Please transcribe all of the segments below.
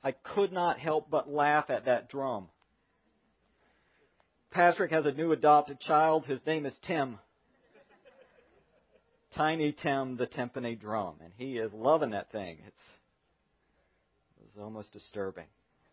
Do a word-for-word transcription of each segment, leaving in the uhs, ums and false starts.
I could not help but laugh at that drum. Patrick has a new adopted child. His name is Tim. Tiny Tim, the timpani drum. And he is loving that thing. It's, it's almost disturbing.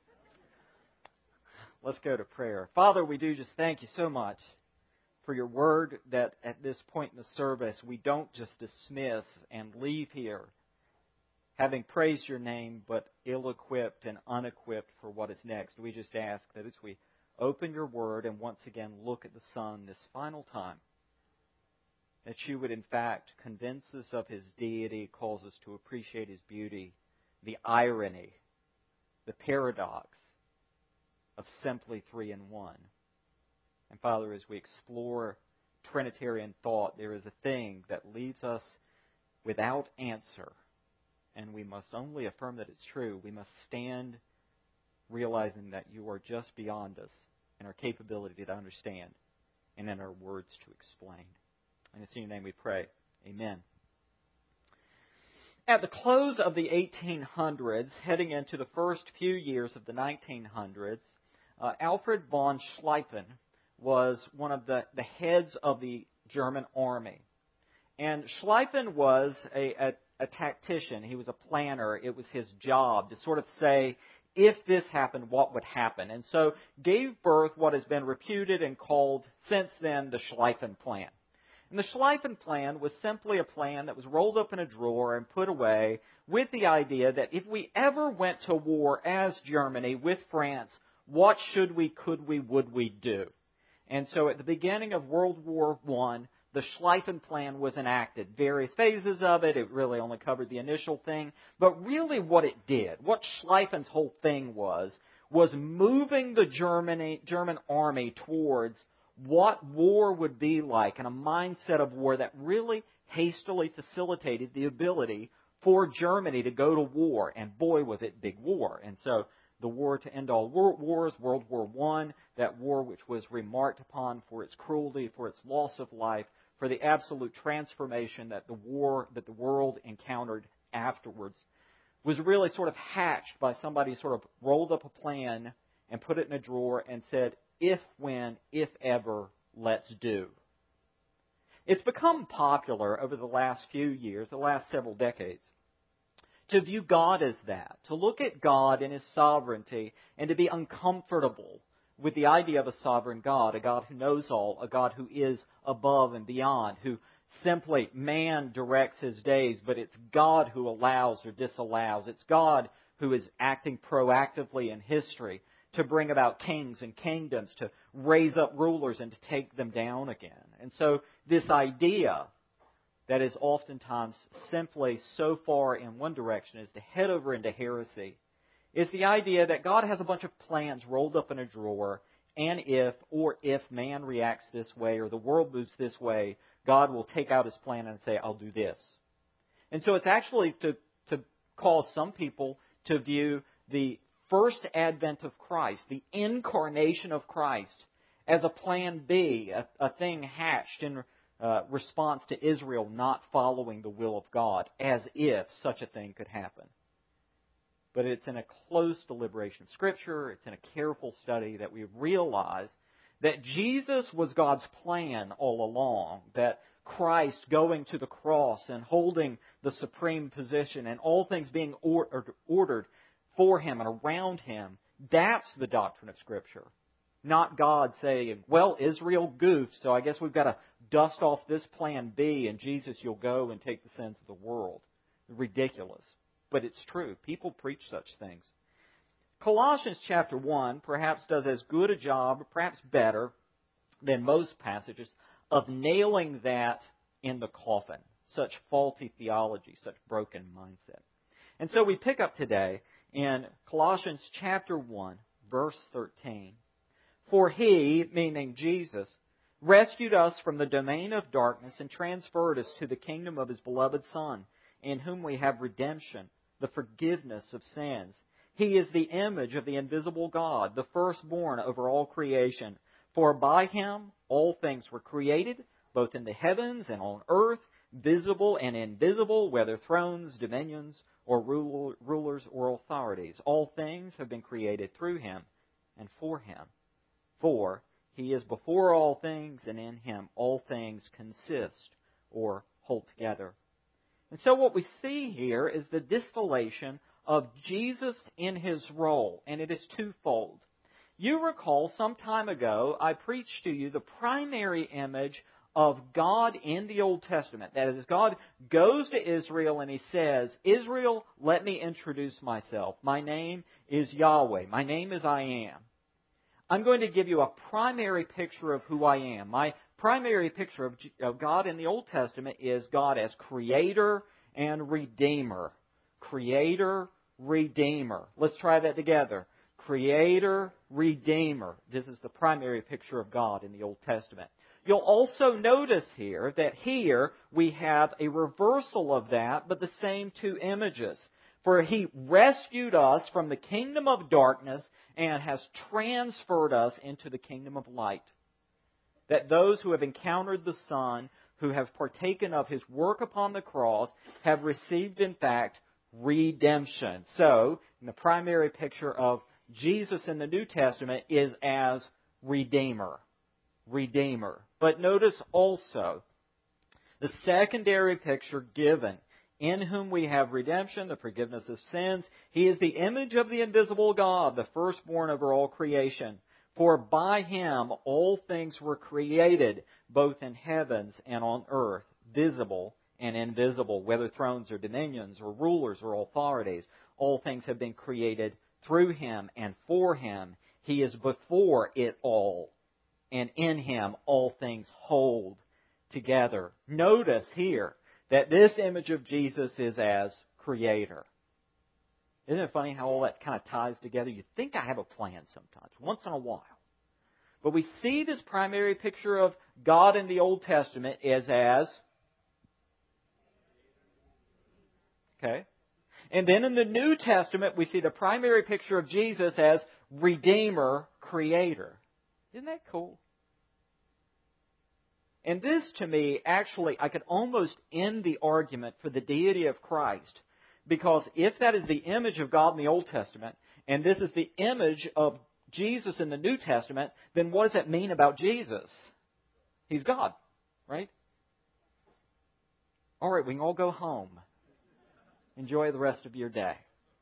Let's go to prayer. Father, we do just thank you so much for your word that at this point in the service we don't just dismiss and leave here having praised your name but ill-equipped and unequipped for what is next. We just ask that as we open your word and once again look at the Son this final time, that you would in fact convince us of his deity, cause us to appreciate his beauty, the irony, the paradox of simply three in one. And Father, as we explore Trinitarian thought, there is a thing that leaves us without answer, and we must only affirm that it's true. We must stand realizing that you are just beyond us in our capability to understand and in our words to explain. And it's in your name we pray. Amen. At the close of the eighteen hundreds, heading into the first few years of the nineteen hundreds, uh, Alfred von Schlieffen was one of the, the heads of the German army. And Schlieffen was a, a, a tactician. He was a planner. It was his job to sort of say, if this happened, what would happen? And so gave birth what has been reputed and called since then the Schlieffen Plan. And the Schlieffen Plan was simply a plan that was rolled up in a drawer and put away with the idea that if we ever went to war as Germany with France, what should we, could we, would we do? And so at the beginning of World War One, the Schlieffen Plan was enacted. Various phases of it. It really only covered the initial thing. But really what it did, what Schlieffen's whole thing was, was moving the Germany, German army towards what war would be like and a mindset of war that really hastily facilitated the ability for Germany to go to war. And boy, was it big war. And so the war to end all wars, World War One, that war which was remarked upon for its cruelty, for its loss of life, for the absolute transformation that the war, that the world encountered afterwards, was really sort of hatched by somebody who sort of rolled up a plan and put it in a drawer and said, if, when, if ever, let's do. It's become popular over the last few years, the last several decades, to view God as that, to look at God and his sovereignty and to be uncomfortable with the idea of a sovereign God, a God who knows all, a God who is above and beyond, who simply man directs his days, but it's God who allows or disallows. It's God who is acting proactively in history to bring about kings and kingdoms, to raise up rulers and to take them down again. And so this idea that is oftentimes simply so far in one direction as to head over into heresy is the idea that God has a bunch of plans rolled up in a drawer, and if or if man reacts this way or the world moves this way, God will take out his plan and say, I'll do this. And so it's actually to, to cause some people to view the first advent of Christ, the incarnation of Christ, as a plan B, a, a thing hatched in uh, response to Israel not following the will of God, as if such a thing could happen. But it's in a close deliberation of Scripture, it's in a careful study that we realize that Jesus was God's plan all along, that Christ going to the cross and holding the supreme position and all things being ordered, ordered for him and around him, that's the doctrine of Scripture. Not God saying, well, Israel goofed, so I guess we've got to dust off this plan B and Jesus, you'll go and take the sins of the world. Ridiculous. But it's true. People preach such things. Colossians chapter one perhaps does as good a job, or perhaps better, than most passages of nailing that in the coffin. Such faulty theology, such broken mindset. And so we pick up today in Colossians chapter one, verse thirteen. For he, meaning Jesus, rescued us from the domain of darkness and transferred us to the kingdom of his beloved Son, in whom we have redemption, the forgiveness of sins. He is the image of the invisible God, the firstborn over all creation. For by him all things were created, both in the heavens and on earth, visible and invisible, whether thrones, dominions, or rulers or authorities. All things have been created through Him and for Him. For He is before all things, and in Him all things consist or hold together. And so what we see here is the distillation of Jesus in His role, and it is twofold. You recall some time ago I preached to you the primary image of God in the Old Testament. That is, God goes to Israel and He says, Israel, let me introduce myself. My name is Yahweh. My name is I Am. I'm going to give you a primary picture of who I am. My primary picture of, of God in the Old Testament is God as Creator and Redeemer. Creator, Redeemer. Let's try that together. Creator, Redeemer. This is the primary picture of God in the Old Testament. You'll also notice here that here we have a reversal of that, but the same two images. For He rescued us from the kingdom of darkness and has transferred us into the kingdom of light. That those who have encountered the Son, who have partaken of His work upon the cross, have received, in fact, redemption. So, in the primary picture of Jesus in the New Testament is as Redeemer. Redeemer. But notice also the secondary picture given, in whom we have redemption, the forgiveness of sins. He is the image of the invisible God, the firstborn over all creation. For by Him all things were created, both in heavens and on earth, visible and invisible, whether thrones or dominions or rulers or authorities. All things have been created through Him and for Him. He is before it all, and in Him all things hold together. Notice here that this image of Jesus is as Creator. Isn't it funny how all that kind of ties together? You think I have a plan sometimes, once in a while. But we see this primary picture of God in the Old Testament is as... Okay. And then in the New Testament, we see the primary picture of Jesus as Redeemer, Creator. Isn't that cool? And this, to me, actually, I could almost end the argument for the deity of Christ. Because if that is the image of God in the Old Testament, and this is the image of Jesus in the New Testament, then what does that mean about Jesus? He's God, right? All right, we can all go home. Enjoy the rest of your day.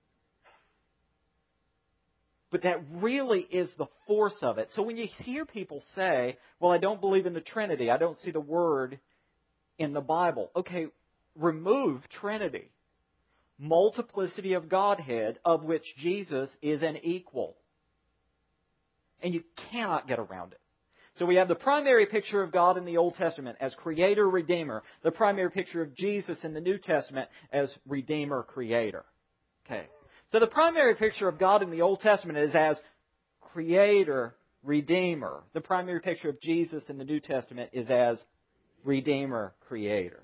But that really is the force of it. So when you hear people say, well, I don't believe in the Trinity, I don't see the word in the Bible. Okay, remove Trinity. Multiplicity of Godhead, of which Jesus is an equal. And you cannot get around it. So we have the primary picture of God in the Old Testament as Creator, Redeemer. The primary picture of Jesus in the New Testament as Redeemer, Creator. Okay. So the primary picture of God in the Old Testament is as Creator, Redeemer. The primary picture of Jesus in the New Testament is as Redeemer, Creator.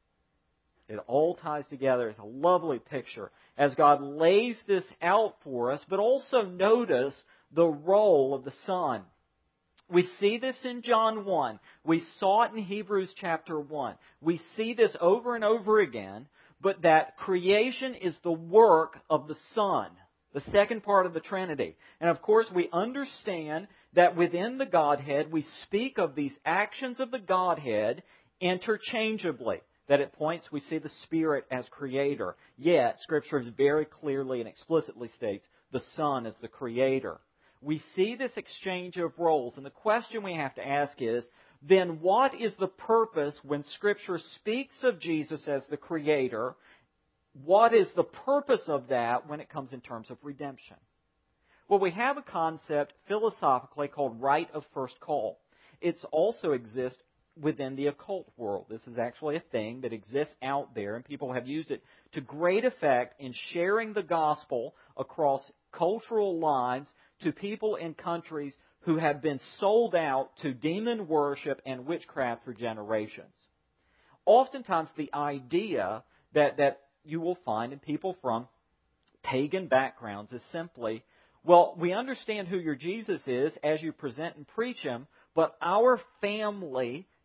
It all ties together. It's a lovely picture as God lays this out for us, but also notice the role of the Son. We see this in John one. We saw it in Hebrews chapter one. We see this over and over again, but that creation is the work of the Son, the second part of the Trinity. And of course, we understand that within the Godhead, we speak of these actions of the Godhead interchangeably. That at points we see the Spirit as Creator. Yet, Scripture very clearly and explicitly states the Son is the Creator. We see this exchange of roles, and the question we have to ask is, then what is the purpose when Scripture speaks of Jesus as the Creator? What is the purpose of that when it comes in terms of redemption? Well, we have a concept philosophically called right of first call. It also exists within the occult world. This is actually a thing that exists out there, and people have used it to great effect in sharing the gospel across cultural lines to people in countries who have been sold out to demon worship and witchcraft for generations. Oftentimes the idea that, that you will find in people from pagan backgrounds is simply, well, we understand who your Jesus is as you present and preach Him, but our family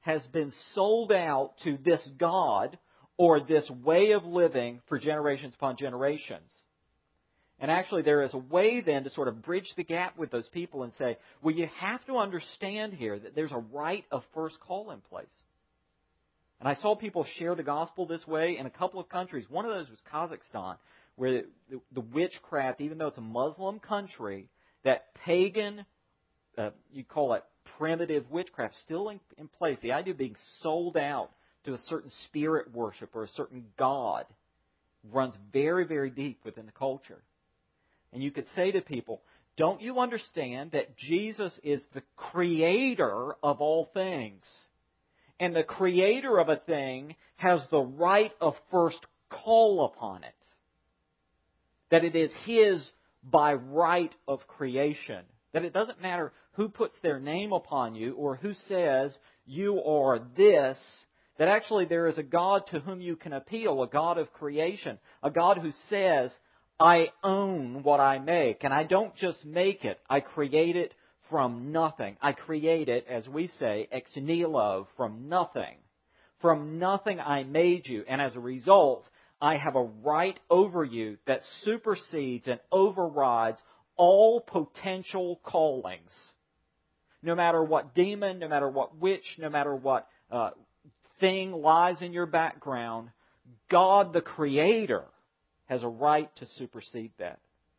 has been sold out to this God or this way of living for generations upon generations. And actually there is a way then to sort of bridge the gap with those people and say, well, you have to understand here that there's a right of first call in place. And I saw people share the gospel this way in a couple of countries. One of those was Kazakhstan, where the, the witchcraft, even though it's a Muslim country, that pagan, uh, you call it primitive witchcraft, still in, in place. The idea of being sold out to a certain spirit worship or a certain god runs very, very deep within the culture. And you could say to people, don't you understand that Jesus is the creator of all things? And the creator of a thing has the right of first call upon it. That it is His by right of creation. That it doesn't matter who puts their name upon you or who says you are this. That actually there is a God to whom you can appeal, a God of creation. A God who says, I own what I make. And I don't just make it, I create it from nothing. I create it, as we say, ex nihilo, from nothing. From nothing I made you. And as a result, I have a right over you that supersedes and overrides all potential callings. No matter what demon, no matter what witch, no matter what uh, thing lies in your background, God the Creator has a right to supersede that.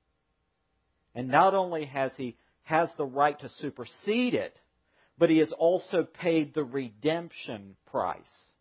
And not only has He has the right to supersede it, but He has also paid the redemption price.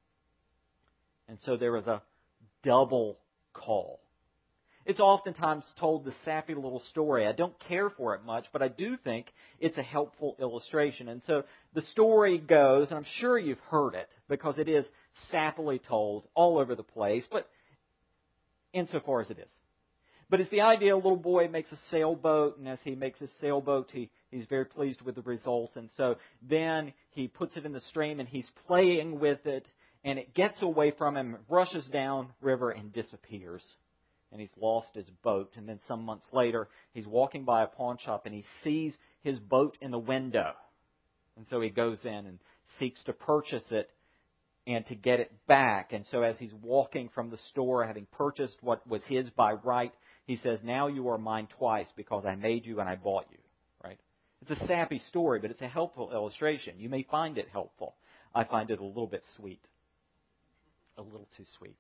And so there is a double call. It's oftentimes told the sappy little story. I don't care for it much, but I do think it's a helpful illustration. And so the story goes, and I'm sure you've heard it, because it is sappily told all over the place, but insofar as it is. But it's the idea a little boy makes a sailboat, and as he makes his sailboat, he, he's very pleased with the result. And so then he puts it in the stream, and he's playing with it, and it gets away from him, rushes down river, and disappears. And he's lost his boat. And then some months later, he's walking by a pawn shop, and he sees his boat in the window. And so he goes in and seeks to purchase it and to get it back. And so as he's walking from the store, having purchased what was his by right, he says, now you are mine twice because I made you and I bought you. Right? It's a sappy story, but it's a helpful illustration. You may find it helpful. I find it a little bit sweet. A little too sweet.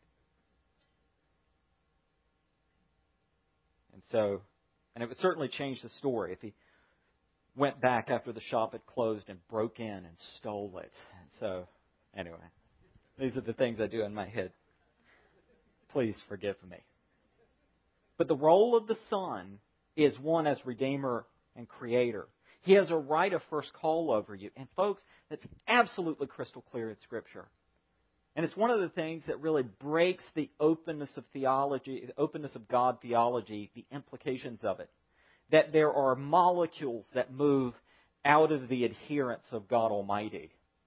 And so, and it would certainly change the story if he went back after the shop had closed and broke in and stole it. And so, anyway, these are the things I do in my head. Please forgive me. But the role of the Son is one as Redeemer and Creator. He has a right of first call over you. And folks, that's absolutely crystal clear in Scripture. And it's one of the things that really breaks the openness of theology, the openness of God theology, the implications of it. That there are molecules that move out of the adherence of God Almighty.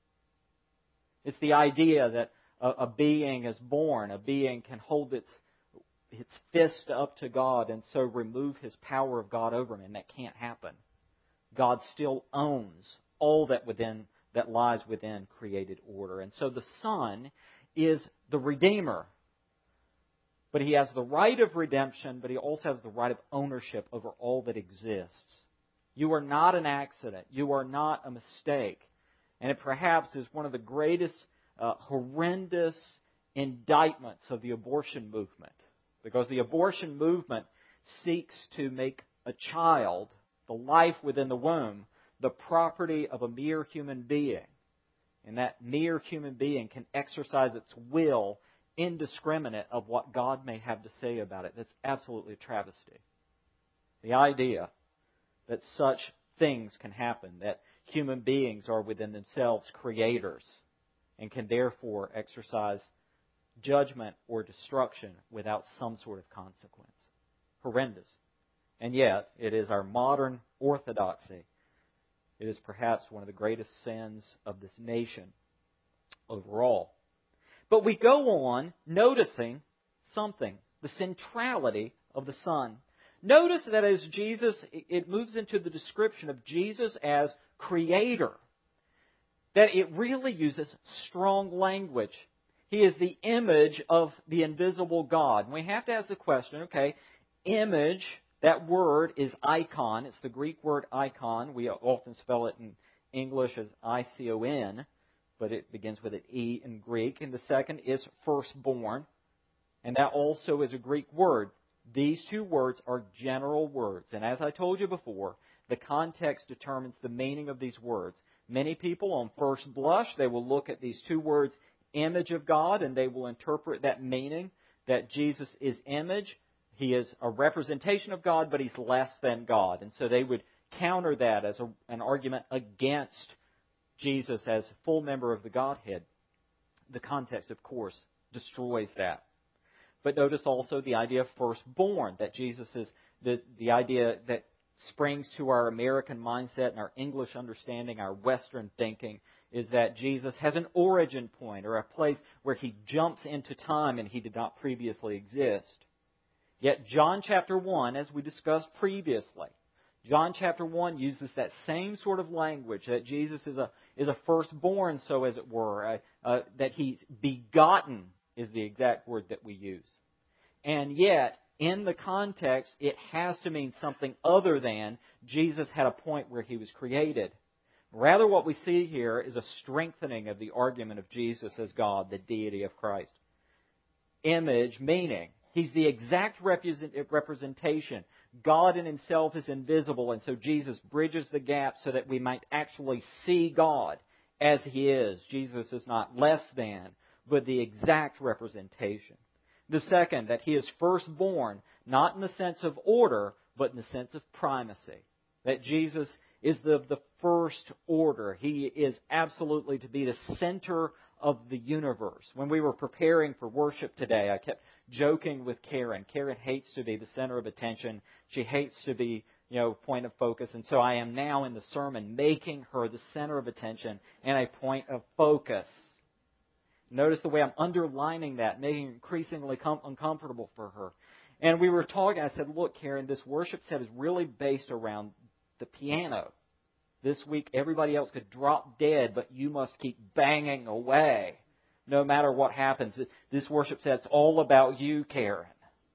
It's the idea that a, a being is born, a being can hold its its fist up to God and so remove His power of God over him, and that can't happen. God still owns all that within that lies within created order. And so the Son is the Redeemer. But He has the right of redemption, but He also has the right of ownership over all that exists. You are not an accident. You are not a mistake. And it perhaps is one of the greatest uh, horrendous indictments of the abortion movement. Because the abortion movement seeks to make a child, the life within the womb, the property of a mere human being. And that mere human being can exercise its will indiscriminate of what God may have to say about it. That's absolutely a travesty. The idea that such things can happen, that human beings are within themselves creators and can therefore exercise judgment or destruction without some sort of consequence. Horrendous. And yet, it is our modern orthodoxy. It is perhaps one of the greatest sins of this nation overall. But we go on noticing something, the centrality of the Son. Notice that as Jesus, it moves into the description of Jesus as Creator. that it really uses strong language. He is the image of the invisible God. And we have to ask the question, okay, image, that word is icon. It's the Greek word icon. We often spell it in English as I C O N, but it begins with an E in Greek. And the second is firstborn, and that also is a Greek word. These two words are general words. And as I told you before, the context determines the meaning of these words. Many people, on first blush, they will look at these two words, image of God, and they will interpret that meaning that Jesus is image. He is a representation of God, but He's less than God. And so they would counter that as a, an argument against Jesus as a full member of the Godhead. The context, of course, destroys that. But notice also the idea of firstborn, that Jesus is the, the idea that springs to our American mindset and our English understanding, our Western thinking, is that Jesus has an origin point or a place where He jumps into time and He did not previously exist. Yet John chapter one, as we discussed previously, John chapter one uses that same sort of language, that Jesus is a is a firstborn, so as it were, uh, uh, that He's begotten is the exact word that we use. And yet, in the context, it has to mean something other than Jesus had a point where He was created. Rather, what we see here is a strengthening of the argument of Jesus as God, the deity of Christ. Image, meaning, He's the exact representation. God in Himself is invisible, and so Jesus bridges the gap so that we might actually see God as He is. Jesus is not less than, but the exact representation. The second, that He is firstborn, not in the sense of order, but in the sense of primacy. That Jesus is the, the first order. He is absolutely to be the center of the universe. When we were preparing for worship today, I kept joking with Karen. Karen hates to be the center of attention. She hates to be, you know, point of focus. And so I am now in the sermon making her the center of attention and a point of focus. Notice the way I'm underlining that, making it increasingly com- uncomfortable for her. And we were talking, I said, look, Karen, this worship set is really based around the piano. This week, everybody else could drop dead, but you must keep banging away no matter what happens. This worship set's all about you, Karen.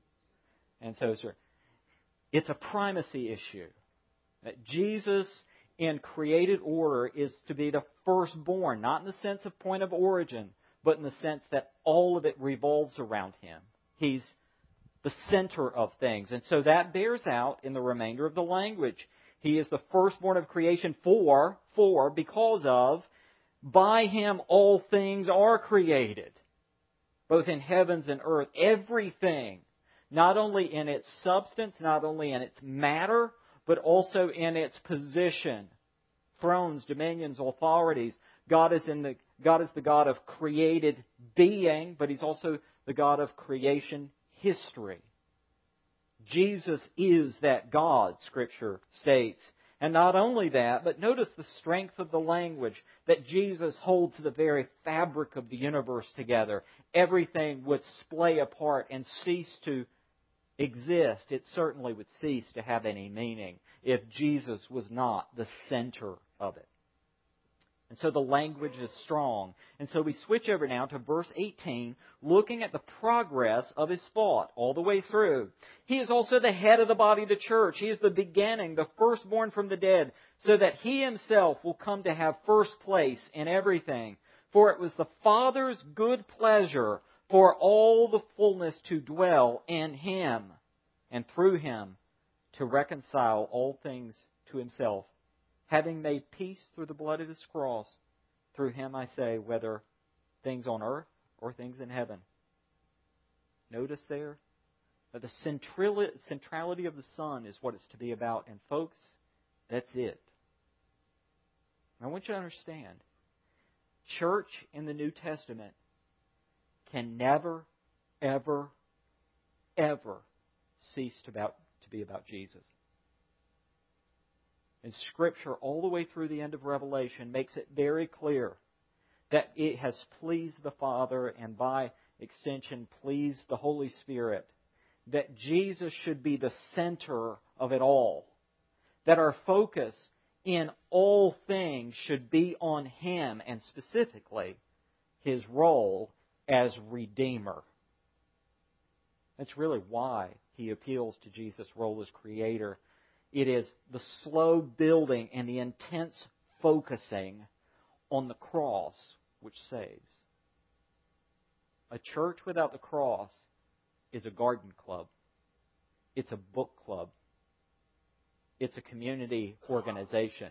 And so, sir, it's a primacy issue. That Jesus, in created order, is to be the firstborn, not in the sense of point of origin, but in the sense that all of it revolves around Him. He's the center of things. And so that bears out in the remainder of the language. He is the firstborn of creation for, for, because of, by Him all things are created, both in heavens and earth. Everything, not only in its substance, not only in its matter, but also in its position. Thrones, dominions, authorities. God is in the God is the God of created being, but He's also the God of creation history. Jesus is that God, Scripture states. And not only that, but notice the strength of the language, that Jesus holds the very fabric of the universe together. Everything would splay apart and cease to exist. It certainly would cease to have any meaning if Jesus was not the center of it. And so the language is strong. And so we switch over now to verse eighteen, looking at the progress of His thought all the way through. He is also the head of the body of the church. He is the beginning, the firstborn from the dead, so that He Himself will come to have first place in everything. For it was the Father's good pleasure for all the fullness to dwell in Him, and through Him to reconcile all things to Himself, having made peace through the blood of His cross. Through Him, I say, whether things on earth or things in heaven. Notice there that the centrality of the Son is what it's to be about. And folks, that's it. I want you to understand, church in the New Testament can never, ever, ever cease to, about, to be about Jesus. And Scripture, all the way through the end of Revelation, makes it very clear that it has pleased the Father and by extension pleased the Holy Spirit, that Jesus should be the center of it all. That our focus in all things should be on Him, and specifically His role as Redeemer. That's really why He appeals to Jesus' role as Creator. It is the slow building and the intense focusing on the cross which saves. A church without the cross is a garden club. It's a book club. It's a community organization.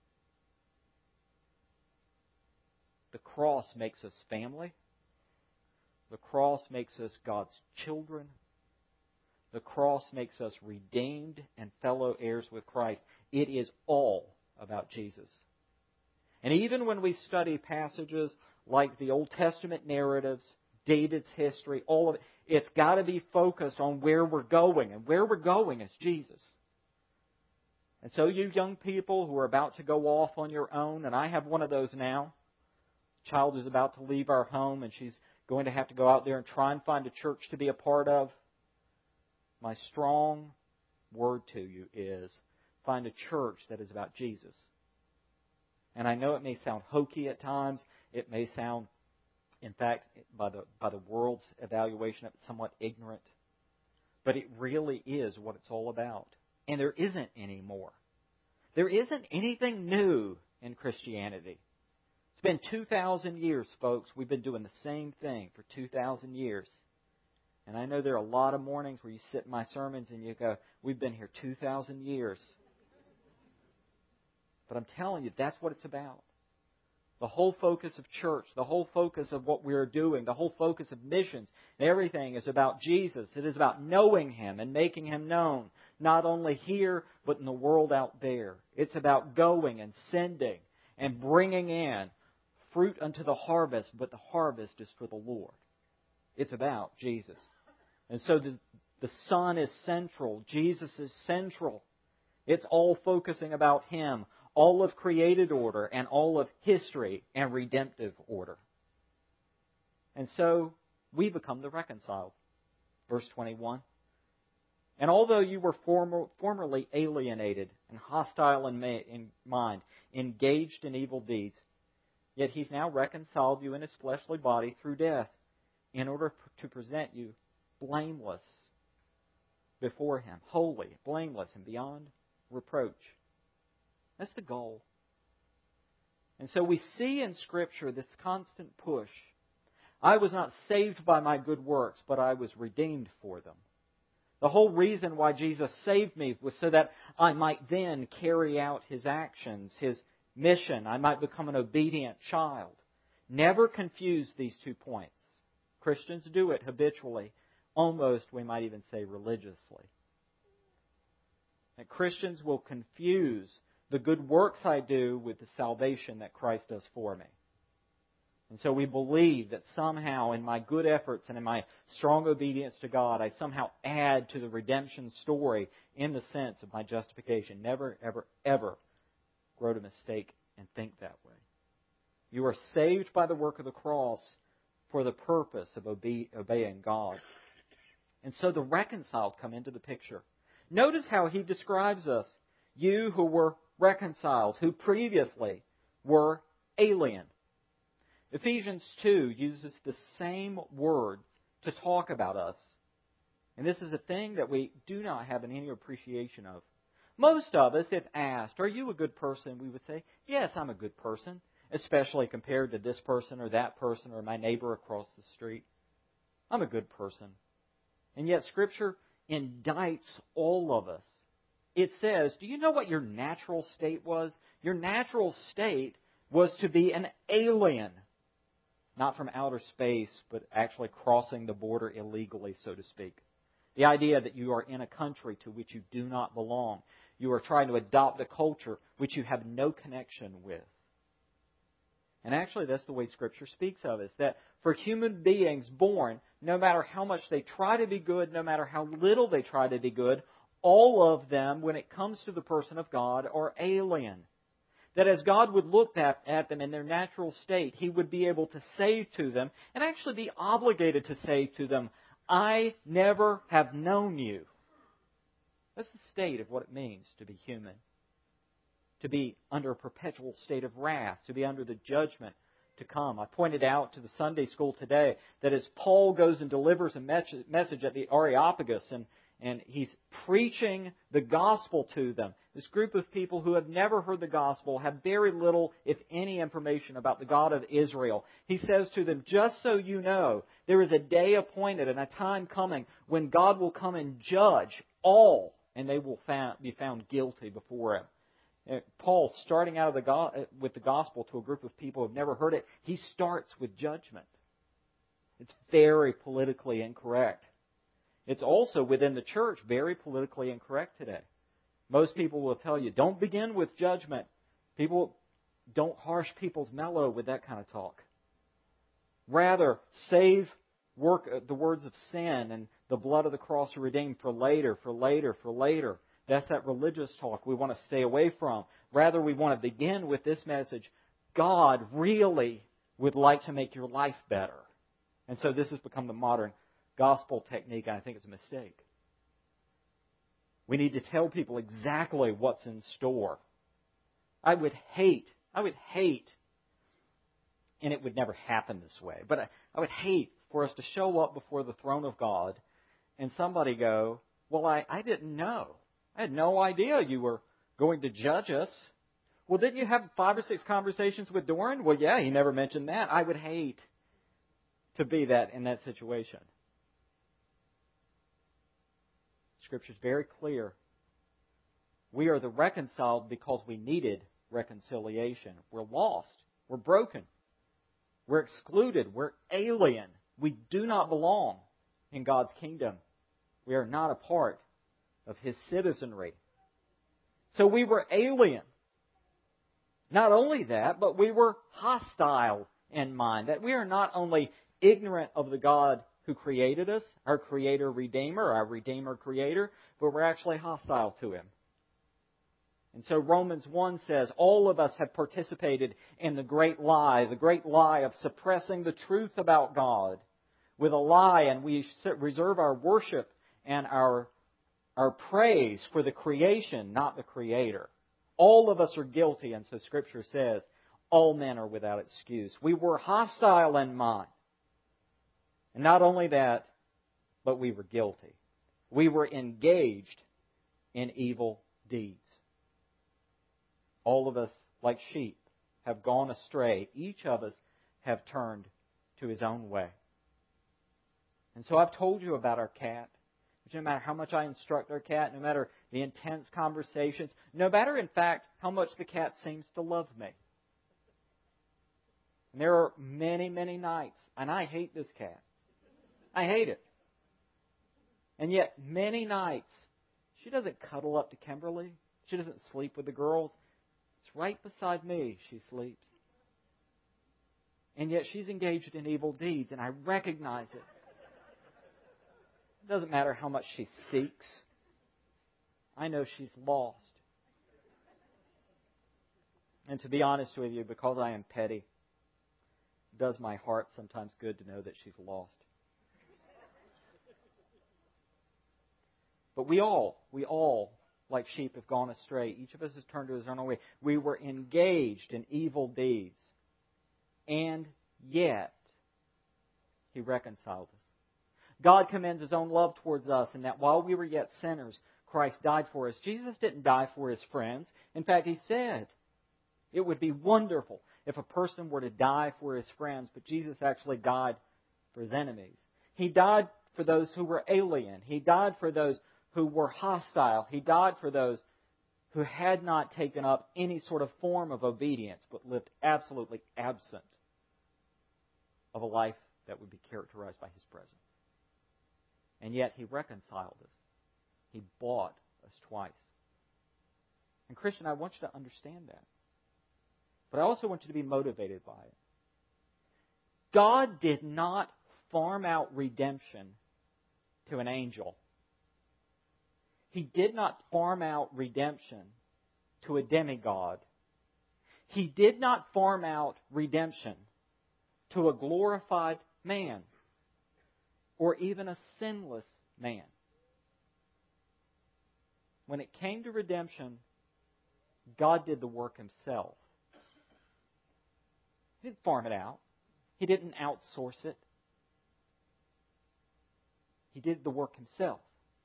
The cross makes us family. The cross makes us God's children. The cross makes us redeemed and fellow heirs with Christ. It is all about Jesus. And even when we study passages like the Old Testament narratives, David's history, all of it, it's got to be focused on where we're going. And where we're going is Jesus. And so you young people who are about to go off on your own, and I have one of those now. A child is about to leave our home, and she's going to have to go out there and try and find a church to be a part of. My strong word to you is find a church that is about Jesus. And I know it may sound hokey at times. It may sound, in fact, by the by the world's evaluation, somewhat ignorant. But it really is what it's all about. And there isn't any more. There isn't anything new in Christianity. It's been two thousand years, folks. We've been doing the same thing for two thousand years. And I know there are a lot of mornings where you sit in my sermons and you go, we've been here two thousand years. But I'm telling you, that's what it's about. The whole focus of church, the whole focus of what we're doing, the whole focus of missions, everything is about Jesus. It is about knowing Him and making Him known, not only here, but in the world out there. It's about going and sending and bringing in fruit unto the harvest, but the harvest is for the Lord. It's about Jesus. And so the, the Son is central. Jesus is central. It's all focusing about Him. All of created order and all of history and redemptive order. And so we become the reconciled. Verse twenty-one. And although you were former, formerly alienated and hostile in, ma- in mind, engaged in evil deeds, yet He's now reconciled you in His fleshly body through death, in order to present you blameless before Him, holy, blameless, and beyond reproach. That's the goal. And so we see in Scripture this constant push. I was not saved by my good works, but I was redeemed for them. The whole reason why Jesus saved me was so that I might then carry out His actions, His mission. I might become an obedient child. Never confuse these two points. Christians do it habitually, almost, we might even say, religiously. And Christians will confuse the good works I do with the salvation that Christ does for me. And so we believe that somehow in my good efforts and in my strong obedience to God, I somehow add to the redemption story in the sense of my justification. Never, ever, ever grow to mistake and think that way. You are saved by the work of the cross for the purpose of obe- obeying God. And so the reconciled come into the picture. Notice how he describes us. You who were reconciled, who previously were alien. Ephesians two uses the same word to talk about us. And this is a thing that we do not have any appreciation of. Most of us, if asked, are you a good person? We would say, yes, I'm a good person, especially compared to this person or that person or my neighbor across the street. I'm a good person. And yet Scripture indicts all of us. It says, do you know what your natural state was? Your natural state was to be an alien. Not from outer space, but actually crossing the border illegally, so to speak. The idea that you are in a country to which you do not belong. You are trying to adopt a culture which you have no connection with. And actually, that's the way Scripture speaks of it. That for human beings born, no matter how much they try to be good, no matter how little they try to be good, all of them, when it comes to the person of God, are alien. That as God would look at, at them in their natural state, He would be able to say to them, and actually be obligated to say to them, I never have known you. That's the state of what it means to be human. to be under a perpetual state of wrath, to be under the judgment to come. I pointed out to the Sunday school today that as Paul goes and delivers a message at the Areopagus, and, and he's preaching the gospel to them, this group of people who have never heard the gospel, have very little, if any, information about the God of Israel. He says to them, just so you know, there is a day appointed and a time coming when God will come and judge all, and they will be found guilty before Him. Paul, starting out of the go- with the gospel to a group of people who have never heard it, he starts with judgment. It's very politically incorrect. It's also within the church very politically incorrect today. Most people will tell you, don't begin with judgment. People don't harsh people's mellow with that kind of talk. Rather, save work the words of sin and the blood of the cross to redeem for later, for later, for later. That's that religious talk we want to stay away from. Rather, we want to begin with this message. God really would like to make your life better. And so this has become the modern gospel technique, and I think it's a mistake. We need to tell people exactly what's in store. I would hate, I would hate, and it would never happen this way, but I, I would hate for us to show up before the throne of God and somebody go, well, I, I didn't know. I had no idea you were going to judge us. Well, didn't you have five or six conversations with Doran? Well, yeah, he never mentioned that. I would hate to be that in that situation. Scripture is very clear. We are the reconciled because we needed reconciliation. We're lost. We're broken. We're excluded. We're alien. We do not belong in God's kingdom. We are not a part of His citizenry. So we were alien. Not only that, but we were hostile in mind. That we are not only ignorant of the God who created us, our Creator Redeemer, our Redeemer Creator, but we're actually hostile to Him. And so Romans one says, all of us have participated in the great lie, the great lie of suppressing the truth about God with a lie, and we reserve our worship and our Our praise for the creation, not the Creator. All of us are guilty, and so Scripture says, all men are without excuse. We were hostile in mind. And not only that, but we were guilty. We were engaged in evil deeds. All of us, like sheep, have gone astray. Each of us have turned to his own way. And so I've told you about our cat. No matter how much I instruct our cat, no matter the intense conversations, no matter, in fact, how much the cat seems to love me. And there are many, many nights, and I hate this cat. I hate it. And yet, many nights, she doesn't cuddle up to Kimberly. She doesn't sleep with the girls. It's right beside me she sleeps. And yet, she's engaged in evil deeds, and I recognize it. It doesn't matter how much she seeks. I know she's lost. And to be honest with you, because I am petty, it does my heart sometimes good to know that she's lost. But we all, we all, like sheep, have gone astray. Each of us has turned to his own way. We were engaged in evil deeds. And yet, He reconciled us. God commends His own love towards us in that while we were yet sinners, Christ died for us. Jesus didn't die for His friends. In fact, He said it would be wonderful if a person were to die for his friends, but Jesus actually died for His enemies. He died for those who were alien. He died for those who were hostile. He died for those who had not taken up any sort of form of obedience, but lived absolutely absent of a life that would be characterized by His presence. And yet He reconciled us. He bought us twice. And Christian, I want you to understand that. But I also want you to be motivated by it. God did not farm out redemption to an angel. He did not farm out redemption to a demigod. He did not farm out redemption to a glorified man, or even a sinless man. When it came to redemption, God did the work Himself. He didn't farm it out. He didn't outsource it. He did the work Himself.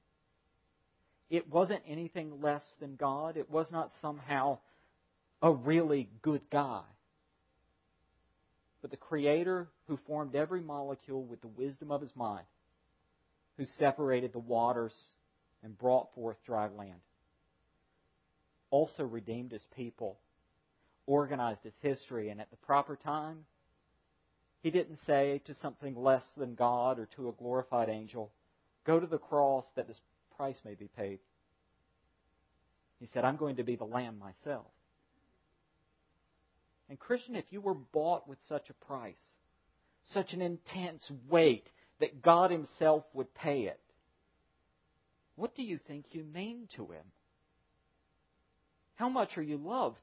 It wasn't anything less than God. It was not somehow a really good guy. But the Creator who formed every molecule with the wisdom of His mind, who separated the waters and brought forth dry land, also redeemed His people, organized His history, and at the proper time, He didn't say to something less than God or to a glorified angel, "Go to the cross that this price may be paid." He said, "I'm going to be the Lamb myself." And Christian, if you were bought with such a price, such an intense weight that God Himself would pay it, what do you think you mean to Him? How much are you loved?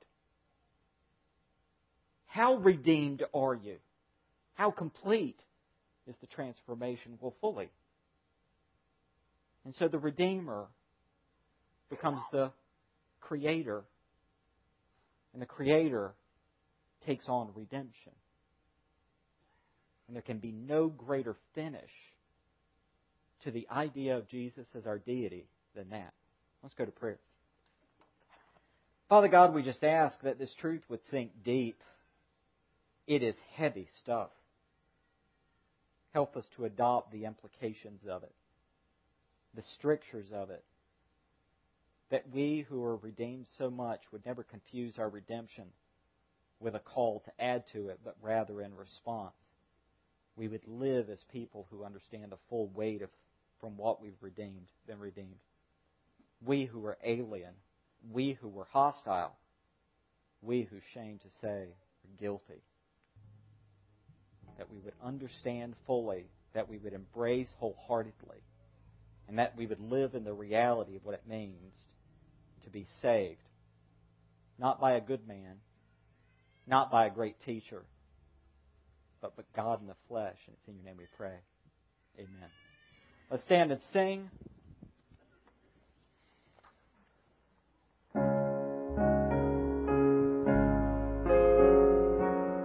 How redeemed are you? How complete is the transformation? Well, fully. And so the Redeemer becomes the Creator, and the Creator takes on redemption. And there can be no greater finish to the idea of Jesus as our deity than that. Let's go to prayer. Father God, we just ask that this truth would sink deep. It is heavy stuff. Help us to adopt the implications of it, the strictures of it, that we who are redeemed so much would never confuse our redemption with a call to add to it, but rather in response. We would live as people who understand the full weight of from what we've redeemed, been redeemed. We who were alien, we who were hostile, we who, shame to say, are guilty. That we would understand fully, that we would embrace wholeheartedly, and that we would live in the reality of what it means to be saved. Not by a good man, not by a great teacher, but by God in the flesh. And it's in your name we pray. Amen. Let's stand and sing.